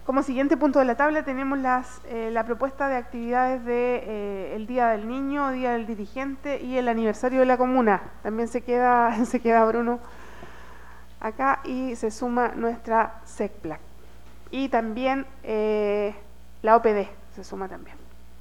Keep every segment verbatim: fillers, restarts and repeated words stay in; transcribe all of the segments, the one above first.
como siguiente punto de la tabla tenemos las, eh, la propuesta de actividades de eh, el Día del Niño, Día del Dirigente y el aniversario de la comuna. También se queda, se queda Bruno acá y se suma nuestra SECPLAC. Y también eh, la O P D se suma también.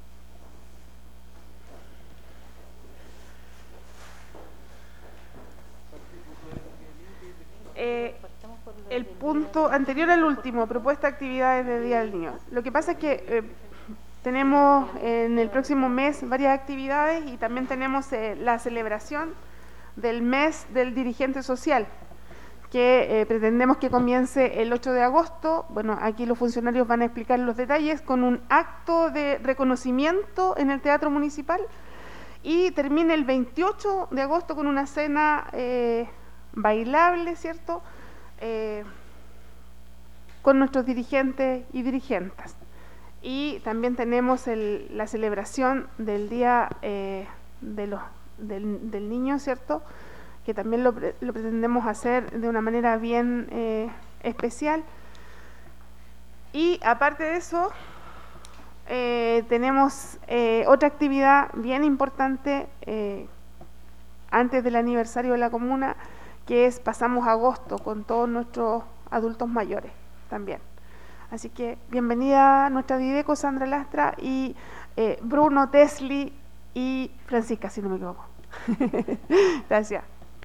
Eh, el punto anterior al último, propuesta de actividades de Día del Niño. Lo que pasa es que eh, tenemos en el próximo mes varias actividades y también tenemos eh, la celebración del mes del dirigente social, que eh, pretendemos que comience el ocho de agosto. Bueno, aquí los funcionarios van a explicar los detalles con un acto de reconocimiento en el Teatro Municipal y termine el veintiocho de agosto con una cena eh, bailable, ¿cierto?, eh, con nuestros dirigentes y dirigentes. Y también tenemos el, la celebración del Día eh, de los, del, del Niño, ¿cierto?, que también lo, lo pretendemos hacer de una manera bien eh, especial. Y aparte de eso, eh, tenemos eh, otra actividad bien importante eh, antes del aniversario de la comuna, que es pasamos agosto con todos nuestros adultos mayores también. Así que bienvenida a nuestra Dideco, Sandra Lastra, y eh, Bruno, Tesli y Francisca, si no me equivoco. Gracias.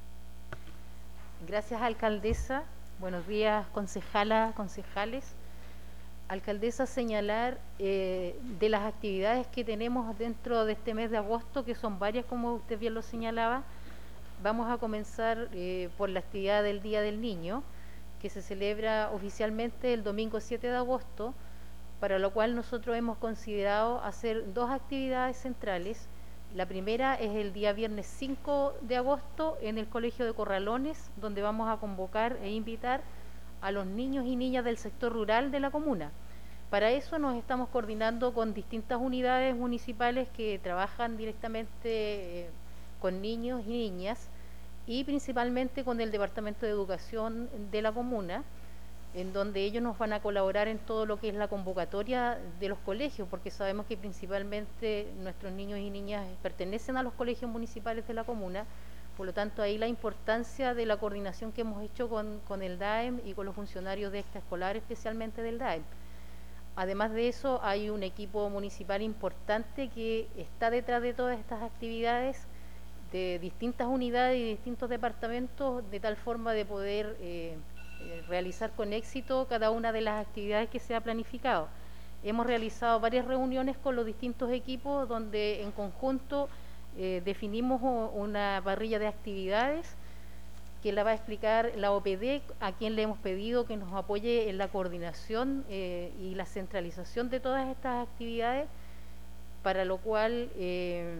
Gracias, alcaldesa. Buenos días, concejala, concejales. Alcaldesa, señalar eh, de las actividades que tenemos dentro de este mes de agosto, que son varias, como usted bien lo señalaba. Vamos a comenzar eh, por la actividad del Día del Niño, que se celebra oficialmente el domingo siete de agosto, para lo cual nosotros hemos considerado hacer dos actividades centrales. La primera es el día viernes cinco de agosto en el Colegio de Corralones, donde vamos a convocar e invitar a los niños y niñas del sector rural de la comuna. Para eso nos estamos coordinando con distintas unidades municipales que trabajan directamente eh, con niños y niñas, y principalmente con el Departamento de Educación de la comuna, en donde ellos nos van a colaborar en todo lo que es la convocatoria de los colegios, porque sabemos que principalmente nuestros niños y niñas pertenecen a los colegios municipales de la comuna. Por lo tanto, ahí la importancia de la coordinación que hemos hecho con, con el D A E M y con los funcionarios de extraescolar, especialmente del D A E M. Además de eso, hay un equipo municipal importante que está detrás de todas estas actividades, de distintas unidades y distintos departamentos, de tal forma de poder eh, eh, realizar con éxito cada una de las actividades que se ha planificado. Hemos realizado varias reuniones con los distintos equipos donde en conjunto eh, definimos una parrilla de actividades que la va a explicar la O P D, a quien le hemos pedido que nos apoye en la coordinación eh, y la centralización de todas estas actividades, para lo cual eh,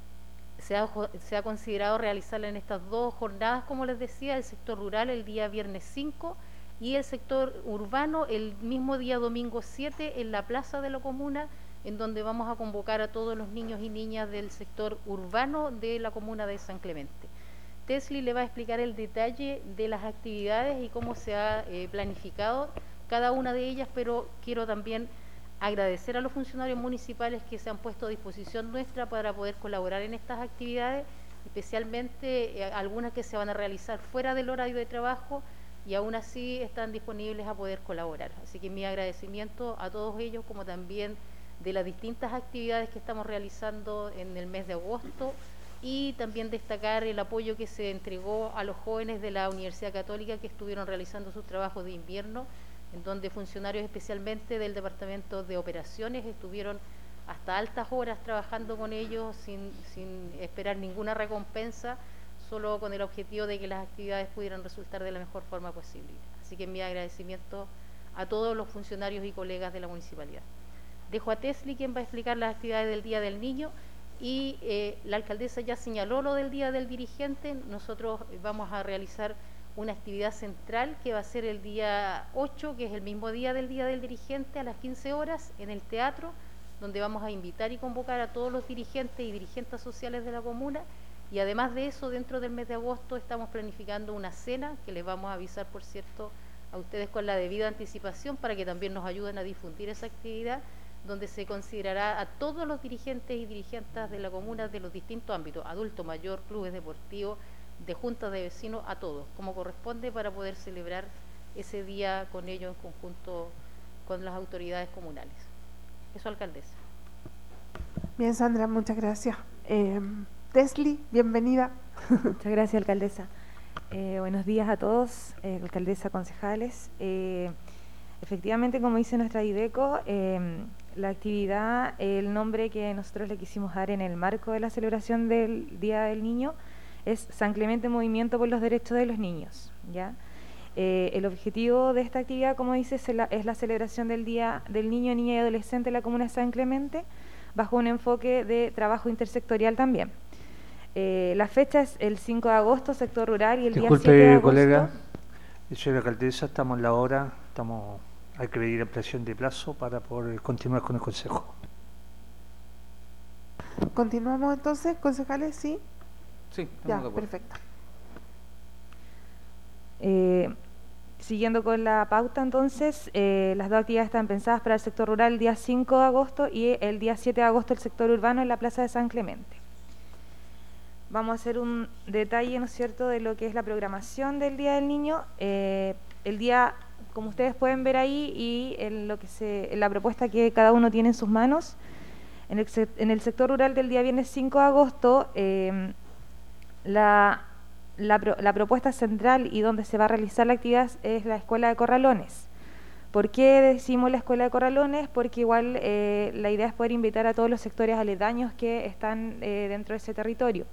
Se ha, se ha considerado realizarla en estas dos jornadas, como les decía, el sector rural el día viernes cinco y el sector urbano el mismo día domingo siete en la plaza de la comuna, en donde vamos a convocar a todos los niños y niñas del sector urbano de la comuna de San Clemente. Tesli le va a explicar el detalle de las actividades y cómo se ha eh, planificado cada una de ellas, pero quiero también agradecer a los funcionarios municipales que se han puesto a disposición nuestra para poder colaborar en estas actividades, especialmente eh, algunas que se van a realizar fuera del horario de trabajo y aún así están disponibles a poder colaborar. Así que mi agradecimiento a todos ellos, como también de las distintas actividades que estamos realizando en el mes de agosto, y también destacar el apoyo que se entregó a los jóvenes de la Universidad Católica que estuvieron realizando sus trabajos de invierno, en donde funcionarios especialmente del Departamento de Operaciones estuvieron hasta altas horas trabajando con ellos sin, sin esperar ninguna recompensa, solo con el objetivo de que las actividades pudieran resultar de la mejor forma posible. Así que mi agradecimiento a todos los funcionarios y colegas de la municipalidad. Dejo a Tesli, quien va a explicar las actividades del Día del Niño, y eh, la alcaldesa ya señaló lo del Día del Dirigente. Nosotros vamos a realizar una actividad central que va a ser el día ocho, que es el mismo día del Día del Dirigente, a las quince horas en el teatro, donde vamos a invitar y convocar a todos los dirigentes y dirigentes sociales de la comuna. Y además de eso, dentro del mes de agosto estamos planificando una cena que les vamos a avisar, por cierto, a ustedes con la debida anticipación para que también nos ayuden a difundir esa actividad, donde se considerará a todos los dirigentes y dirigentes de la comuna de los distintos ámbitos, adulto, mayor, clubes deportivos, de juntas de vecinos, a todos, como corresponde, para poder celebrar ese día con ellos en conjunto con las autoridades comunales. Eso, alcaldesa. Bien, Sandra, muchas gracias. Eh, Tesli, bienvenida. Muchas gracias, alcaldesa. Eh, buenos días a todos, eh, alcaldesa, concejales. Eh, efectivamente, como dice nuestra IDECO, eh, la actividad, el nombre que nosotros le quisimos dar en el marco de la celebración del Día del Niño es San Clemente Movimiento por los Derechos de los Niños, ¿ya? Eh, el objetivo de esta actividad, como dice, es la, es la celebración del Día del Niño, Niña y Adolescente en la comuna de San Clemente, bajo un enfoque de trabajo intersectorial también. Eh, la fecha es el cinco de agosto, sector rural, y el Disculpe, día siete de agosto... colega, señora alcaldesa, estamos en la hora, estamos, hay que pedir ampliación de plazo para poder continuar con el consejo. Continuamos entonces, concejales, ¿sí? Sí, estamos ya, de acuerdo. Perfecto. Eh, siguiendo con la pauta, entonces, eh, las dos actividades están pensadas para el sector rural el día cinco de agosto y el día siete de agosto el sector urbano en la Plaza de San Clemente. Vamos a hacer un detalle, ¿no es cierto?, de lo que es la programación del Día del Niño. Eh, el día, como ustedes pueden ver ahí, y en lo que se, en la propuesta que cada uno tiene en sus manos, en el, en el sector rural del día viernes cinco de agosto, eh, la... La, pro, la propuesta central y donde se va a realizar la actividad es la Escuela de Corralones. ¿Por qué decimos la Escuela de Corralones? Porque igual eh, la idea es poder invitar a todos los sectores aledaños que están eh, dentro de ese territorio.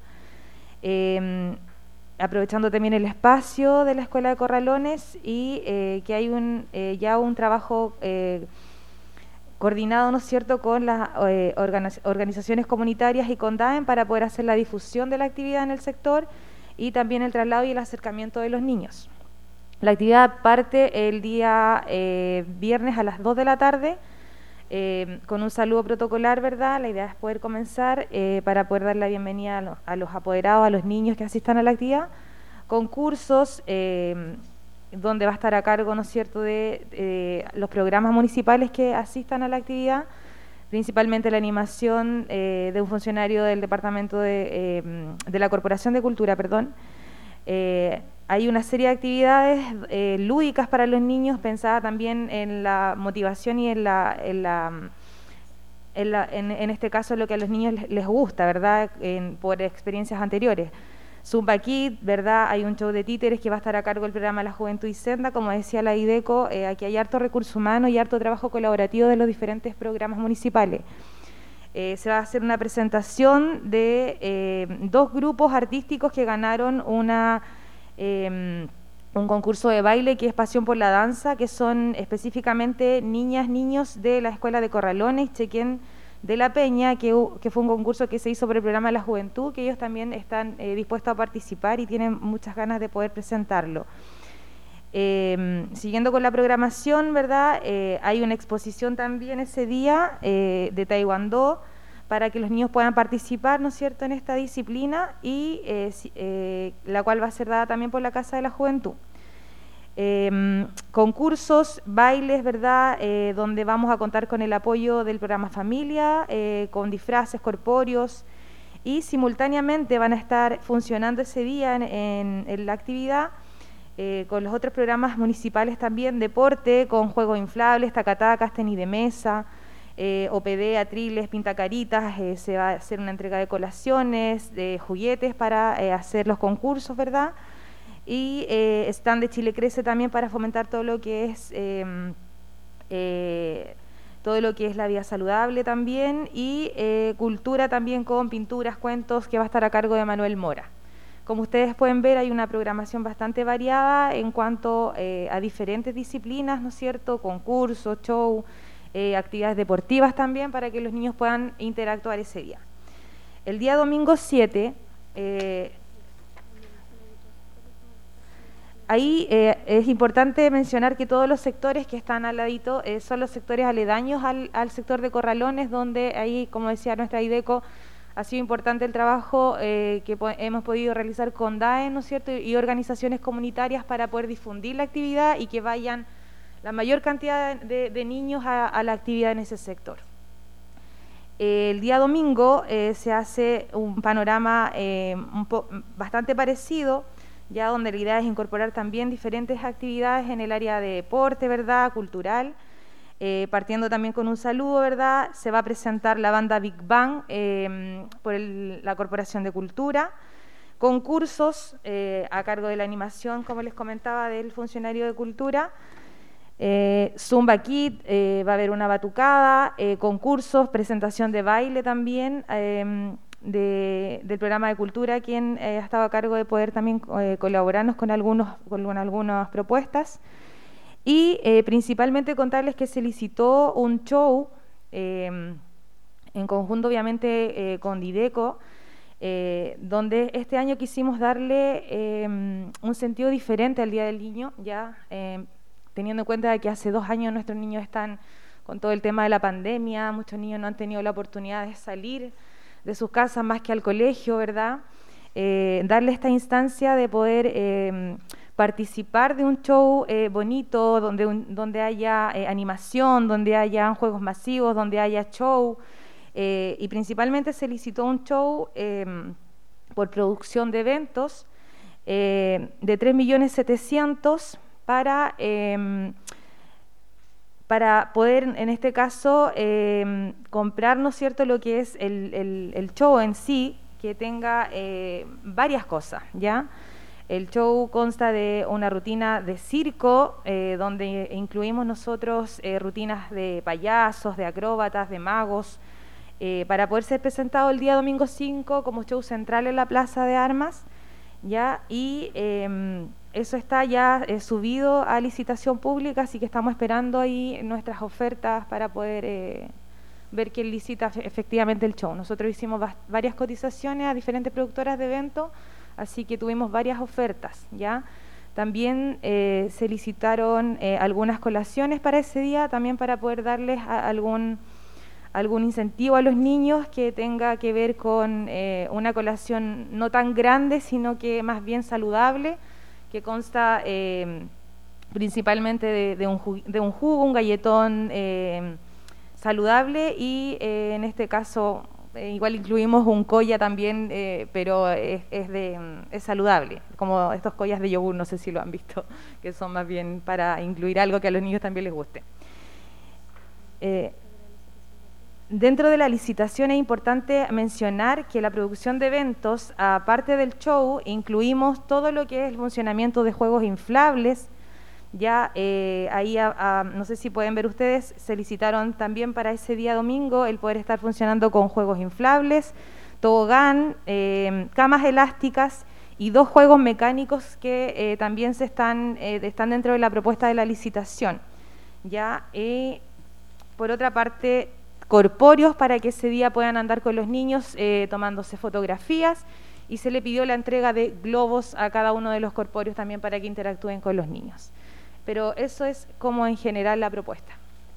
Eh, aprovechando también el espacio de la Escuela de Corralones y eh, que hay un, eh, ya un trabajo eh, coordinado, ¿no es cierto?, con las eh, organiz organizaciones comunitarias y con D A E M para poder hacer la difusión de la actividad en el sector y también el traslado y el acercamiento de los niños. La actividad parte el día eh, viernes a las dos de la tarde, eh, con un saludo protocolar, ¿verdad? La idea es poder comenzar eh, para poder dar la bienvenida a, lo, a los apoderados, a los niños que asistan a la actividad, concursos, eh, donde va a estar a cargo, ¿no es cierto?, de eh, los programas municipales que asistan a la actividad, principalmente la animación eh, de un funcionario del Departamento de, eh, de la Corporación de Cultura, perdón. Eh, hay una serie de actividades eh, lúdicas para los niños, pensada también en la motivación y en la, en, la, en, la, en, en este caso lo que a los niños les, les gusta, ¿verdad?, en, por experiencias anteriores. Zumba Kid, ¿verdad? Hay un show de títeres que va a estar a cargo del programa La Juventud y Senda. Como decía la IDECO, eh, aquí hay harto recurso humano y harto trabajo colaborativo de los diferentes programas municipales. Eh, se va a hacer una presentación de eh, dos grupos artísticos que ganaron una, eh, un concurso de baile que es Pasión por la Danza, que son específicamente niñas, niños de la Escuela de Corralones, Chequén de la Peña, que, que fue un concurso que se hizo por el programa de la Juventud, que ellos también están eh, dispuestos a participar y tienen muchas ganas de poder presentarlo. Eh, siguiendo con la programación, ¿verdad? Eh, hay una exposición también ese día eh, de Taekwondo para que los niños puedan participar, ¿no es cierto?, en esta disciplina y eh, eh, la cual va a ser dada también por la Casa de la Juventud. Eh, concursos, bailes, ¿verdad?, eh, donde vamos a contar con el apoyo del programa Familia, eh, con disfraces corpóreos, y simultáneamente van a estar funcionando ese día en, en, en la actividad eh, con los otros programas municipales también, deporte, con juegos inflables, tacatacas, tenis de mesa, eh, O P D, atriles, pintacaritas, eh, se va a hacer una entrega de colaciones, de juguetes para eh, hacer los concursos, ¿verdad?, y eh, stand de Chile Crece también para fomentar todo lo que es eh, eh, todo lo que es la vida saludable también, y eh, cultura también con pinturas, cuentos, que va a estar a cargo de Manuel Mora. Como ustedes pueden ver, hay una programación bastante variada en cuanto eh, a diferentes disciplinas, ¿no es cierto?, concursos, show, eh, actividades deportivas también, para que los niños puedan interactuar ese día. El día domingo siete, eh, ahí eh, es importante mencionar que todos los sectores que están al ladito eh, son los sectores aledaños al, al sector de Corralones, donde ahí, como decía nuestra IDECO, Ha sido importante el trabajo eh, que po hemos podido realizar con D A E, ¿no es cierto?, y organizaciones comunitarias para poder difundir la actividad y que vayan la mayor cantidad de, de niños a, a la actividad en ese sector. Eh, el día domingo eh, se hace un panorama eh, un po bastante parecido, ya donde la idea es incorporar también diferentes actividades en el área de deporte, ¿verdad?, cultural. Eh, partiendo también con un saludo, ¿verdad? Se va a presentar la banda Big Bang eh, por el, la Corporación de Cultura, concursos eh, a cargo de la animación, como les comentaba, del funcionario de Cultura, eh, Zumba Kid, eh, va a haber una batucada, eh, concursos, presentación de baile también, eh, de, del programa de Cultura, quien eh, ha estado a cargo de poder también eh, colaborarnos con, algunos, con algunas propuestas. Y eh, principalmente contarles que se licitó un show eh, en conjunto obviamente eh, con Dideco, eh, donde este año quisimos darle eh, un sentido diferente al Día del Niño, ya eh, teniendo en cuenta de que hace dos años nuestros niños están con todo el tema de la pandemia, muchos niños no han tenido la oportunidad de salir de sus casas más que al colegio, ¿verdad? Eh, darle esta instancia de poder eh, participar de un show eh, bonito, donde, un, donde haya eh, animación, donde haya juegos masivos, donde haya show, eh, y principalmente se licitó un show eh, por producción de eventos eh, de tres millones setecientos mil para, eh, para poder, en este caso, eh, comprar, ¿no es cierto?, lo que es el, el, el show en sí, que tenga eh, varias cosas, ¿ya? El show consta de una rutina de circo, eh, donde incluimos nosotros eh, rutinas de payasos, de acróbatas, de magos, eh, para poder ser presentado el día domingo cinco como show central en la Plaza de Armas, ¿ya? Y eh, eso está ya eh, subido a licitación pública, así que estamos esperando ahí nuestras ofertas para poder eh, ver quién licita efectivamente el show. Nosotros hicimos varias cotizaciones a diferentes productoras de eventos, así que tuvimos varias ofertas, ¿ya? También eh, se licitaron eh, algunas colaciones para ese día, también para poder darles a algún, algún incentivo a los niños que tenga que ver con eh, una colación no tan grande, sino que más bien saludable, que consta eh, principalmente de, de, un jugo, de un jugo, un galletón eh, saludable y eh, en este caso eh, igual incluimos un colla también, eh, pero es, es, de, es saludable, como estos collas de yogur, no sé si lo han visto, que son más bien para incluir algo que a los niños también les guste. Eh, dentro de la licitación es importante mencionar que la producción de eventos, aparte del show, incluimos todo lo que es el funcionamiento de juegos inflables. Ya eh, ahí, a, a, no sé si pueden ver ustedes, se licitaron también para ese día domingo el poder estar funcionando con juegos inflables, tobogán, eh, camas elásticas y dos juegos mecánicos que eh, también se están, eh, están dentro de la propuesta de la licitación. Ya, eh, por otra parte, corpóreos para que ese día puedan andar con los niños eh, tomándose fotografías, y se le pidió la entrega de globos a cada uno de los corpóreos también para que interactúen con los niños. Pero eso es como en general la propuesta.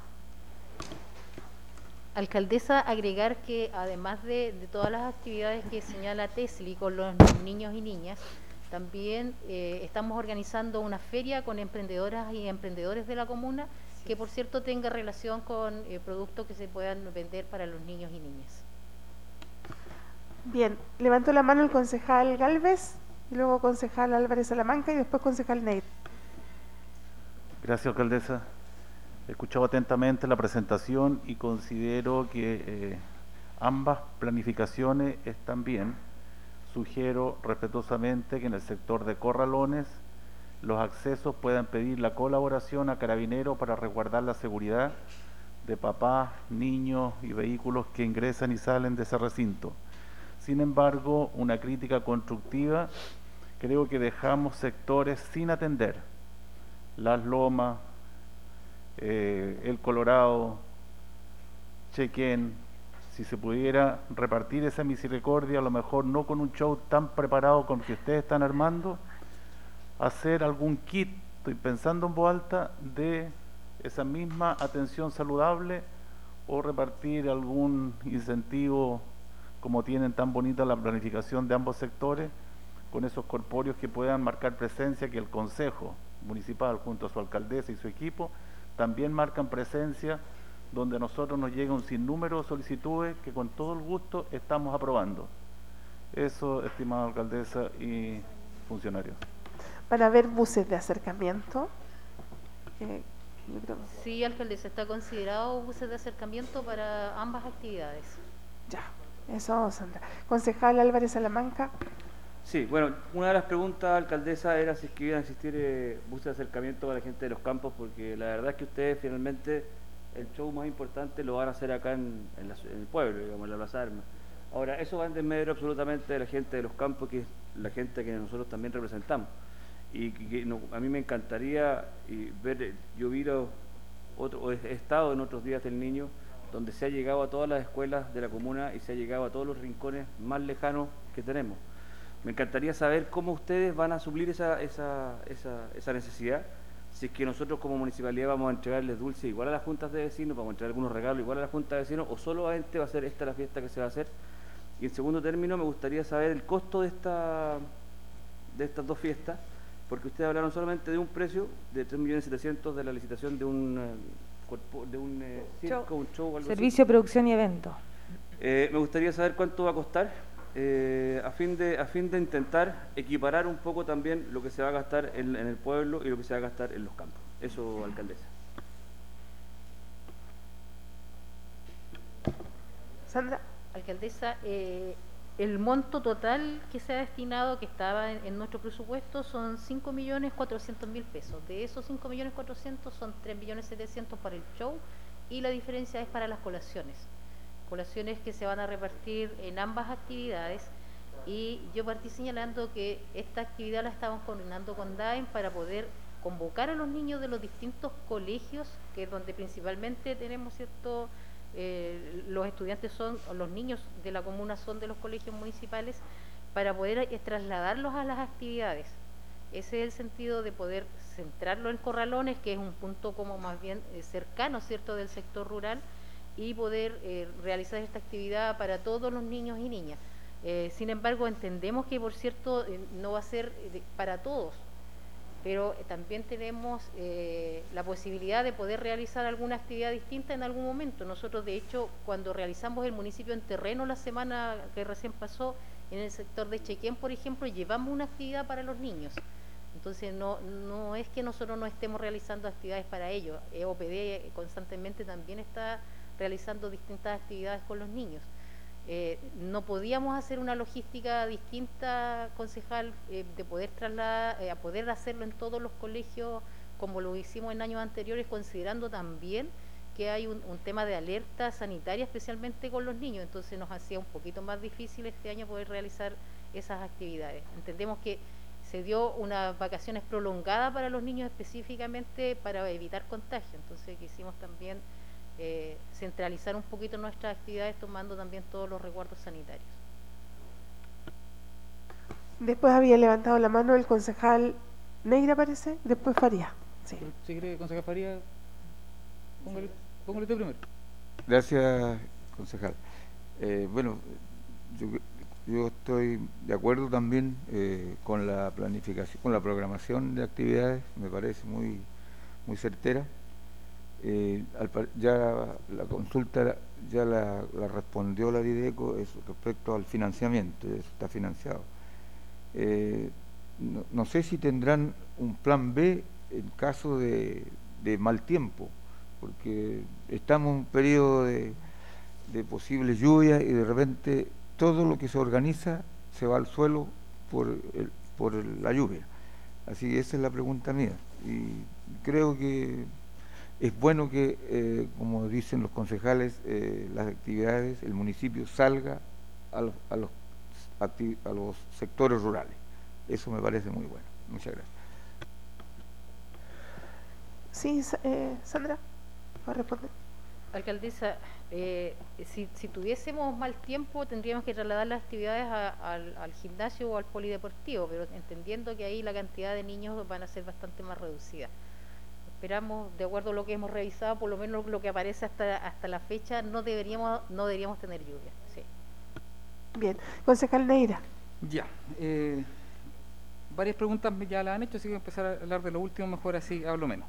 Alcaldesa, agregar que además de, de todas las actividades que señala Tesli con los niños y niñas, también eh, estamos organizando una feria con emprendedoras y emprendedores de la comuna, que por cierto tenga relación con eh, productos que se puedan vender para los niños y niñas. Bien, levanto la mano el concejal Galvez, y luego concejal Álvarez Salamanca y después concejal Ney. Gracias, alcaldesa. He escuchado atentamente la presentación y considero que eh, ambas planificaciones están bien. Sugiero respetuosamente que en el sector de corralones los accesos puedan pedir la colaboración a Carabineros para resguardar la seguridad de papás, niños y vehículos que ingresan y salen de ese recinto. Sin embargo, una crítica constructiva, creo que dejamos sectores sin atender. Las Lomas, eh, El Colorado, Chequén. Si se pudiera repartir esa misericordia, a lo mejor no con un show tan preparado como que ustedes están armando, hacer algún kit, estoy pensando en voz alta, de esa misma atención saludable, o repartir algún incentivo como tienen tan bonita la planificación de ambos sectores, con esos corpóreos que puedan marcar presencia, que el Consejo Municipal junto a su alcaldesa y su equipo también marcan presencia, donde a nosotros nos llega un sinnúmero de solicitudes que con todo el gusto estamos aprobando. Eso, estimada alcaldesa y funcionarios. ¿Van a haber buses de acercamiento? Eh, Sí, alcaldesa, está considerado buses de acercamiento para ambas actividades. Ya, eso, Sandra. Concejal Álvarez Salamanca. Sí, bueno, una de las preguntas, alcaldesa, era si es que iban a existir eh, buses de acercamiento para la gente de los campos, porque la verdad es que ustedes finalmente el show más importante lo van a hacer acá en, en, la, en el pueblo, digamos, en la Plaza de Armas. Ahora, eso va en desmedro absolutamente de la gente de los campos, que es la gente que nosotros también representamos. Y que, que no, a mí me encantaría y ver, yo vi los otro, he estado en otros días del niño, donde se ha llegado a todas las escuelas de la comuna y se ha llegado a todos los rincones más lejanos que tenemos. Me encantaría saber cómo ustedes van a suplir esa, esa, esa, esa necesidad, si es que nosotros como municipalidad vamos a entregarles dulces igual a las juntas de vecinos, vamos a entregar algunos regalos igual a las juntas de vecinos, o solamente va a ser esta la fiesta que se va a hacer. Y en segundo término, me gustaría saber el costo de, esta, de estas dos fiestas, porque ustedes hablaron solamente de un precio de tres millones setecientos de la licitación de un, uh, de un eh, circo, show. un show, algo Servicio, así. Producción y Evento. Eh, me gustaría saber cuánto va a costar, eh, a, fin de, a fin de intentar equiparar un poco también lo que se va a gastar en, en el pueblo y lo que se va a gastar en los campos. Eso, alcaldesa. Sandra. Alcaldesa, eh, el monto total que se ha destinado, que estaba en, en nuestro presupuesto, son cinco millones cuatrocientos mil pesos. De esos cinco millones cuatrocientos son tres millones setecientos para el show y la diferencia es para las colaciones. Colaciones que se van a repartir en ambas actividades, y yo partí señalando que esta actividad la estamos coordinando con D A E M para poder convocar a los niños de los distintos colegios, que es donde principalmente tenemos cierto... Eh, los estudiantes son, o los niños de la comuna son de los colegios municipales, para poder eh, trasladarlos a las actividades. Ese es el sentido de poder centrarlo en Corralones, que es un punto como más bien eh, cercano, ¿cierto?, del sector rural, y poder eh, realizar esta actividad para todos los niños y niñas. Eh, sin embargo, entendemos que, por cierto, eh, no va a ser eh, para todos, pero eh, también tenemos eh, la posibilidad de poder realizar alguna actividad distinta en algún momento. Nosotros, de hecho, cuando realizamos el municipio en terreno la semana que recién pasó, en el sector de Chequén, por ejemplo, llevamos una actividad para los niños. Entonces, no, no es que nosotros no estemos realizando actividades para ellos. E O P D constantemente también está realizando distintas actividades con los niños. Eh, no podíamos hacer una logística distinta, concejal, eh, de poder trasladar, eh, a poder hacerlo en todos los colegios como lo hicimos en años anteriores, considerando también que hay un, un tema de alerta sanitaria, especialmente con los niños. Entonces nos hacía un poquito más difícil este año poder realizar esas actividades. Entendemos que se dio unas vacaciones prolongadas para los niños específicamente para evitar contagio, entonces quisimos también Eh, centralizar un poquito nuestras actividades, tomando también todos los resguardos sanitarios. Después había levantado la mano el concejal Negra, parece, después Faría. Sí. Si quiere, concejal Faría, póngale, póngale usted primero. Gracias, concejal. Eh, bueno, yo, yo estoy de acuerdo también eh, con la planificación, con la programación de actividades, me parece muy, muy certera. Eh, al, ya la consulta ya la, la respondió la Dideco respecto al financiamiento, eso está financiado. Eh, no, no sé si tendrán un plan B en caso de, de mal tiempo, porque estamos en un periodo de, de posibles lluvias y de repente todo lo que se organiza se va al suelo por, el, por el, la lluvia. Así que esa es la pregunta mía, y creo que es bueno que, eh, como dicen los concejales, eh, las actividades, el municipio salga a los, a, los a los sectores rurales. Eso me parece muy bueno. Muchas gracias. Sí, eh, Sandra, ¿va a responder? Alcaldesa, eh, si, si tuviésemos mal tiempo tendríamos que trasladar las actividades a, al, al gimnasio o al polideportivo, pero entendiendo que ahí la cantidad de niños van a ser bastante más reducida. Esperamos, de acuerdo a lo que hemos revisado, por lo menos lo que aparece hasta hasta la fecha, no deberíamos no deberíamos tener lluvia. Sí. Bien, concejal Neira. Ya, eh, varias preguntas ya las han hecho, así que voy a empezar a hablar de lo último, mejor así hablo menos.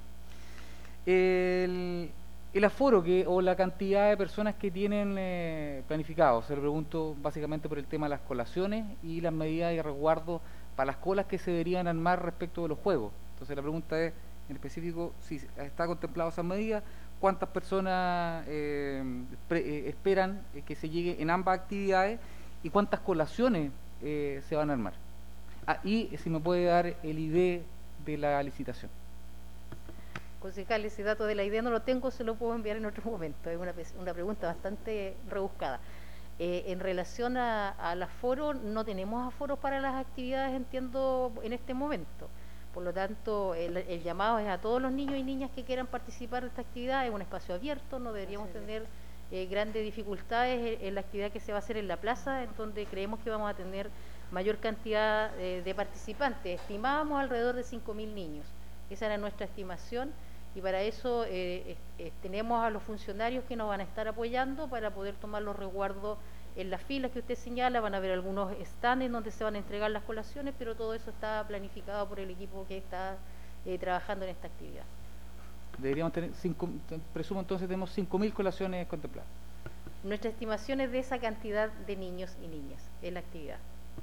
El, el aforo que, o la cantidad de personas que tienen eh, planificado, se lo pregunto básicamente por el tema de las colaciones y las medidas de resguardo para las colas que se deberían armar respecto de los juegos. Entonces la pregunta es, en específico, si está contemplado esas medidas, cuántas personas eh, pre, eh, esperan eh, que se llegue en ambas actividades y cuántas colaciones eh, se van a armar. Ah, y si me puede dar el I D de la licitación. Concejal, ese dato de la idea no lo tengo, se lo puedo enviar en otro momento. Es una, una pregunta bastante rebuscada. Eh, en relación a, al aforo, no tenemos aforos para las actividades, entiendo, en este momento. Por lo tanto, el, el llamado es a todos los niños y niñas que quieran participar de esta actividad. Es un espacio abierto, no deberíamos tener eh, grandes dificultades en, en la actividad que se va a hacer en la plaza, en donde creemos que vamos a tener mayor cantidad eh, de participantes. Estimábamos alrededor de cinco mil niños. Esa era nuestra estimación. Y para eso eh, eh, tenemos a los funcionarios que nos van a estar apoyando para poder tomar los resguardos en las filas que usted señala. Van a haber algunos stands en donde se van a entregar las colaciones, pero todo eso está planificado por el equipo que está eh, trabajando en esta actividad. Deberíamos tener, cinco, presumo entonces tenemos cinco mil colaciones contempladas. Nuestra estimación es de esa cantidad de niños y niñas en la actividad.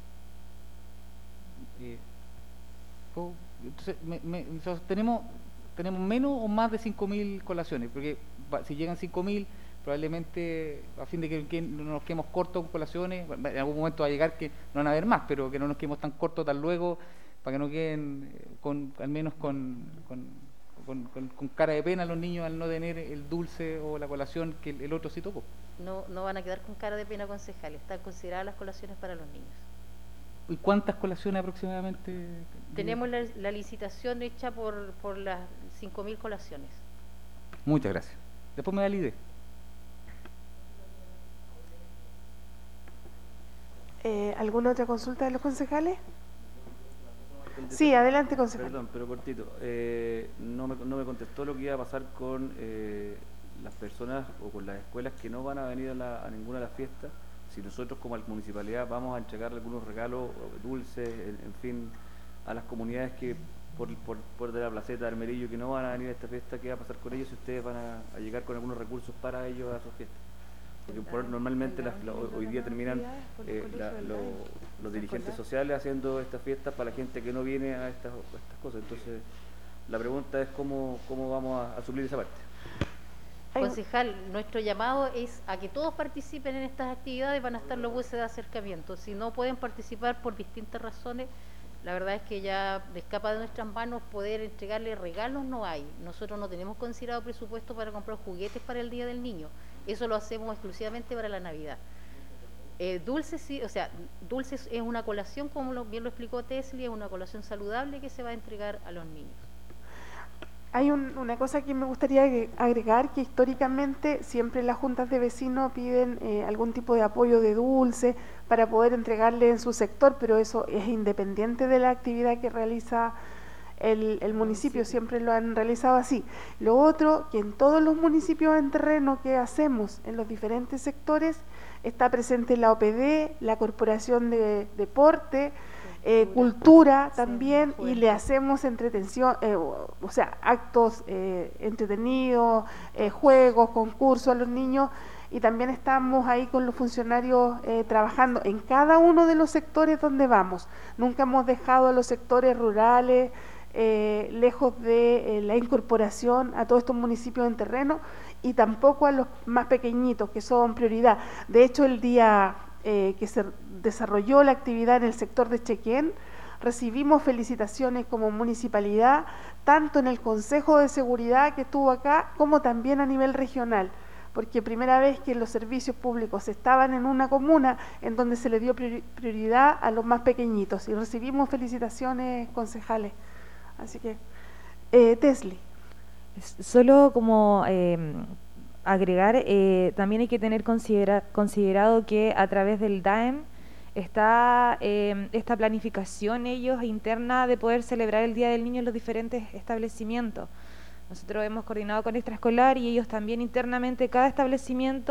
Eh, oh, entonces, me, me, entonces, tenemos... ¿Tenemos menos o más de cinco mil colaciones? Porque si llegan cinco mil, probablemente, a fin de que, que no nos quedemos cortos con colaciones, en algún momento va a llegar que no van a haber más, pero que no nos quedemos tan cortos tan luego, para que no queden, con, al menos con, con, con, con, con cara de pena los niños al no tener el dulce o la colación que el, el otro sí tocó. No, no van a quedar con cara de pena, concejal. Están consideradas las colaciones para los niños. ¿Y cuántas colaciones aproximadamente? Tenemos la, la licitación hecha por, por las cinco mil colaciones. Muchas gracias. Después me da la idea. Eh, ¿Alguna otra consulta de los concejales? Sí, adelante, concejal. Perdón, pero cortito. Eh, no, me, no me contestó lo que iba a pasar con eh, las personas o con las escuelas que no van a venir a, la, a ninguna de las fiestas. Si nosotros como municipalidad vamos a entregar algunos regalos, dulces, en, en fin, a las comunidades que por, por, por de la placeta de Armerillo que no van a venir a esta fiesta, ¿qué va a pasar con ellos si ustedes van a, a llegar con algunos recursos para ellos a sus fiestas? Porque por, normalmente las, la, hoy día terminan eh, la, lo, los dirigentes sociales haciendo estas fiestas para la gente que no viene a estas, a estas cosas. Entonces, la pregunta es cómo, cómo vamos a, a suplir esa parte. Concejal, nuestro llamado es a que todos participen en estas actividades. Van a estar los buses de acercamiento. Si no pueden participar por distintas razones, la verdad es que ya escapa de nuestras manos poder entregarle regalos, no hay. Nosotros no tenemos considerado presupuesto para comprar juguetes para el Día del Niño. Eso lo hacemos exclusivamente para la Navidad. Eh, dulces, sí, o sea, dulces es una colación, como lo, bien lo explicó Tesli, es una colación saludable que se va a entregar a los niños. Hay un, una cosa que me gustaría agregar, que históricamente siempre las juntas de vecinos piden eh, algún tipo de apoyo de dulce para poder entregarle en su sector, pero eso es independiente de la actividad que realiza el, el municipio, siempre lo han realizado así. Lo otro, que en todos los municipios en terreno que hacemos en los diferentes sectores, está presente la O P D, la Corporación de Deporte, Eh, cultura también, y le hacemos entretención, eh, o, o sea, actos eh, entretenidos, eh, juegos, concursos a los niños, y también estamos ahí con los funcionarios eh, trabajando en cada uno de los sectores donde vamos. Nunca hemos dejado a los sectores rurales eh, lejos de eh, la incorporación a todos estos municipios en terreno, y tampoco a los más pequeñitos, que son prioridad. De hecho, el día Eh, que se desarrolló la actividad en el sector de Chequén, recibimos felicitaciones como municipalidad, tanto en el Consejo de Seguridad que estuvo acá, como también a nivel regional, porque primera vez que los servicios públicos estaban en una comuna en donde se le dio prioridad a los más pequeñitos, y recibimos felicitaciones, concejales. Así que, eh, Tesli. Solo como eh, agregar, eh, también hay que tener considera considerado que a través del D A E M está eh, esta planificación ellos interna de poder celebrar el Día del Niño en los diferentes establecimientos. Nosotros hemos coordinado con Extraescolar y ellos también internamente, cada establecimiento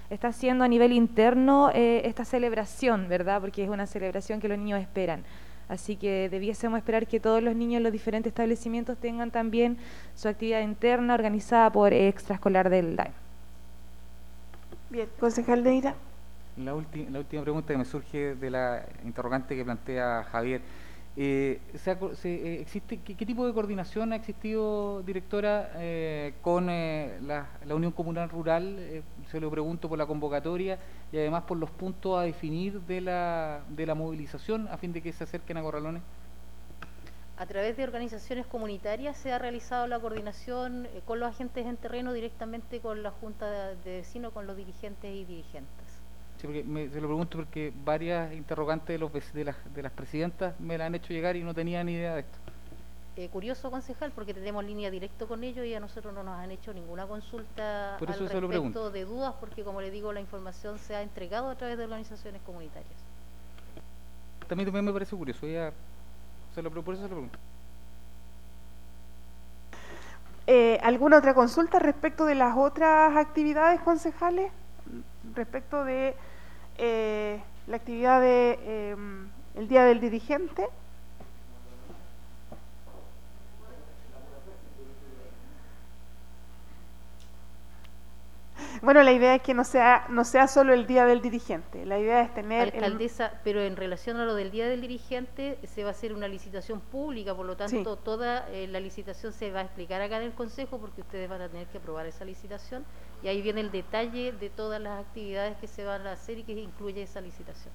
está haciendo a nivel interno eh, esta celebración, ¿verdad? Porque es una celebración que los niños esperan. Así que debiésemos esperar que todos los niños en los diferentes establecimientos tengan también su actividad interna organizada por eh, extraescolar del D A E M. Bien, concejal Neira. La, ulti la última pregunta que me surge de la interrogante que plantea Javier. Eh, se, se, eh, existe, ¿qué, ¿Qué tipo de coordinación ha existido, directora, eh, con eh, la, la Unión Comunal Rural? Eh, se lo pregunto por la convocatoria y además por los puntos a definir de la, de la movilización a fin de que se acerquen a Corralones. A través de organizaciones comunitarias se ha realizado la coordinación eh, con los agentes en terreno directamente con la Junta de, de Vecinos, con los dirigentes y dirigentes. Sí, porque me, se lo pregunto porque varias interrogantes de, los, de, las, de las presidentas me la han hecho llegar y no tenía ni idea de esto. Eh, curioso, concejal, porque tenemos línea directa con ellos y a nosotros no nos han hecho ninguna consulta Por eso al se lo respecto pregunto. de dudas, porque como le digo, la información se ha entregado a través de organizaciones comunitarias. También, también me parece curioso, ya se lo, por eso se lo pregunto. Eh, ¿Alguna otra consulta respecto de las otras actividades, concejales? Respecto de eh, la actividad de eh, el Día del Dirigente. Bueno, la idea es que no sea no sea solo el Día del Dirigente. La idea es tener... Alcaldesa, el... pero en relación a lo del Día del Dirigente, se va a hacer una licitación pública, por lo tanto, sí. toda eh, la licitación se va a explicar acá en el Consejo, porque ustedes van a tener que aprobar esa licitación, y ahí viene el detalle de todas las actividades que se van a hacer y que incluye esa licitación.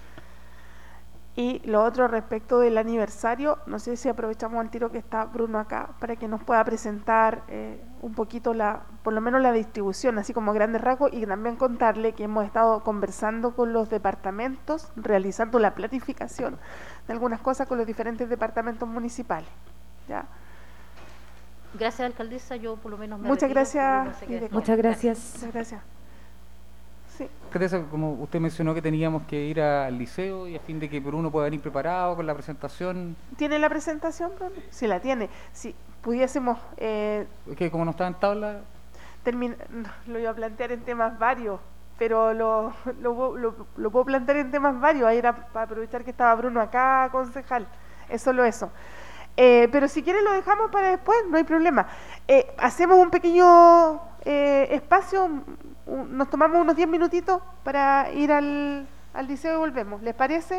Y lo otro respecto del aniversario, no sé si aprovechamos el tiro que está Bruno acá para que nos pueda presentar eh, un poquito la, por lo menos la distribución, así como grandes rasgos, y también contarle que hemos estado conversando con los departamentos, realizando la planificación de algunas cosas con los diferentes departamentos municipales. ¿Ya? Gracias, alcaldesa, yo por lo menos me Muchas retiro, gracias. no sé Muchas gracias. Muchas gracias. Sí. Alcaldesa, como usted mencionó que teníamos que ir al liceo y a fin de que Bruno pueda venir preparado con la presentación. ¿Tiene la presentación, Bruno? Sí, la tiene. Si pudiésemos... Eh, es que como no está en tabla... Termina, lo iba a plantear en temas varios, pero lo, lo, lo, lo puedo plantear en temas varios. Ahí era para aprovechar que estaba Bruno acá, concejal. Es solo eso. Eh, pero si quiere lo dejamos para después, no hay problema. Eh, hacemos un pequeño eh, espacio... Nos tomamos unos diez minutitos para ir al, al liceo y volvemos. ¿Les parece?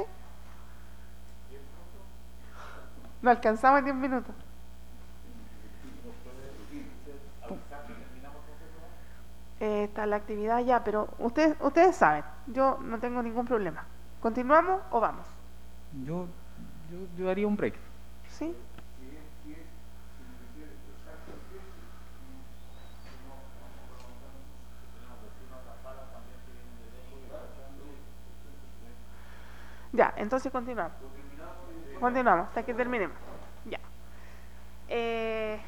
No alcanzamos en diez minutos. Eh, está la actividad ya, pero ustedes ustedes saben, yo no tengo ningún problema. ¿Continuamos o vamos? Yo, yo, yo daría un break. ¿Sí? Ya, entonces continuamos. Continuamos hasta que terminemos. Ya. Eh...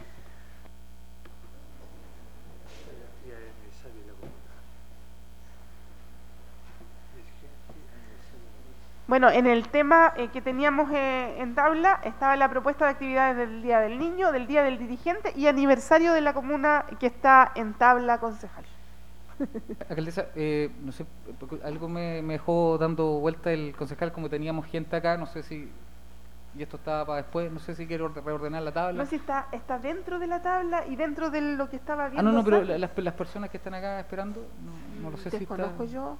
Bueno, en el tema eh, que teníamos eh, en tabla estaba la propuesta de actividades del Día del Niño, del Día del Dirigente y aniversario de la comuna que está en tabla, concejal. Alcaldesa, eh, no sé, algo me, me dejó dando vuelta el concejal, como teníamos gente acá, no sé si, y esto estaba para después, no sé si quiero reordenar la tabla. No sé si está, está dentro de la tabla y dentro de lo que estaba viendo. Ah, no, no, pero las, las personas que están acá esperando, no, no lo sé si está... Desconozco yo.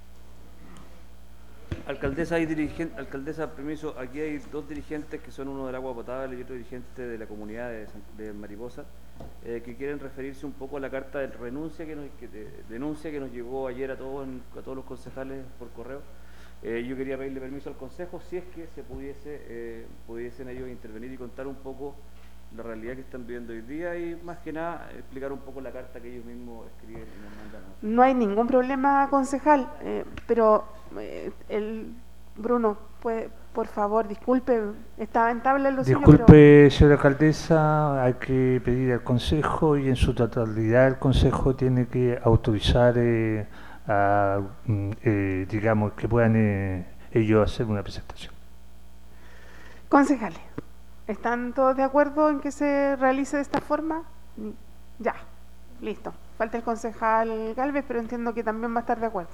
Alcaldesa, hay dirigente, alcaldesa, permiso, aquí hay dos dirigentes que son uno del agua potable y otro dirigente de la comunidad de, de Mariposa, eh, que quieren referirse un poco a la carta de renuncia que nos, que de, denuncia que nos llegó ayer a todos a todos los concejales por correo. Eh, yo quería pedirle permiso al consejo si es que se pudiese eh, pudiesen ellos intervenir y contar un poco la realidad que están viviendo hoy día y más que nada explicar un poco la carta que ellos mismos escriben y nos mandan. No hay ningún problema, concejal, eh, pero eh, el Bruno, puede, por favor, disculpe, estaba en tabla en lo suyo, Disculpe, pero... señora alcaldesa, hay que pedir al Consejo y en su totalidad el Consejo tiene que autorizar eh, a, eh, digamos, que puedan eh, ellos hacer una presentación. Concejales, ¿están todos de acuerdo en que se realice de esta forma? Ya, listo. Falta el concejal Galvez, pero entiendo que también va a estar de acuerdo.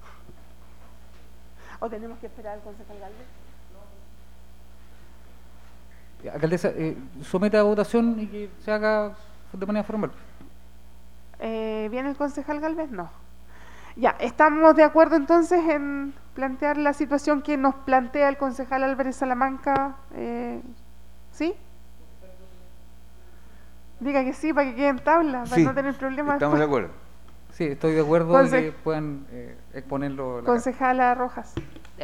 ¿O tenemos que esperar al concejal Galvez? Alcaldesa, eh, somete a votación y que se haga de manera formal. Eh, ¿Viene el concejal Galvez? No. Ya, estamos de acuerdo entonces en plantear la situación que nos plantea el concejal Álvarez Salamanca. Eh, ¿Sí? Diga que sí, para que quede en tabla, para Sí, no tener problemas. estamos de acuerdo. Sí, estoy de acuerdo Conce- en que puedan eh, exponerlo. la Concejala Rojas.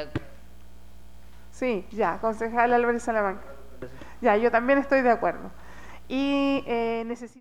Sí, ya, concejal Álvarez Salamanca. Ya, yo también estoy de acuerdo. Y eh, necesito...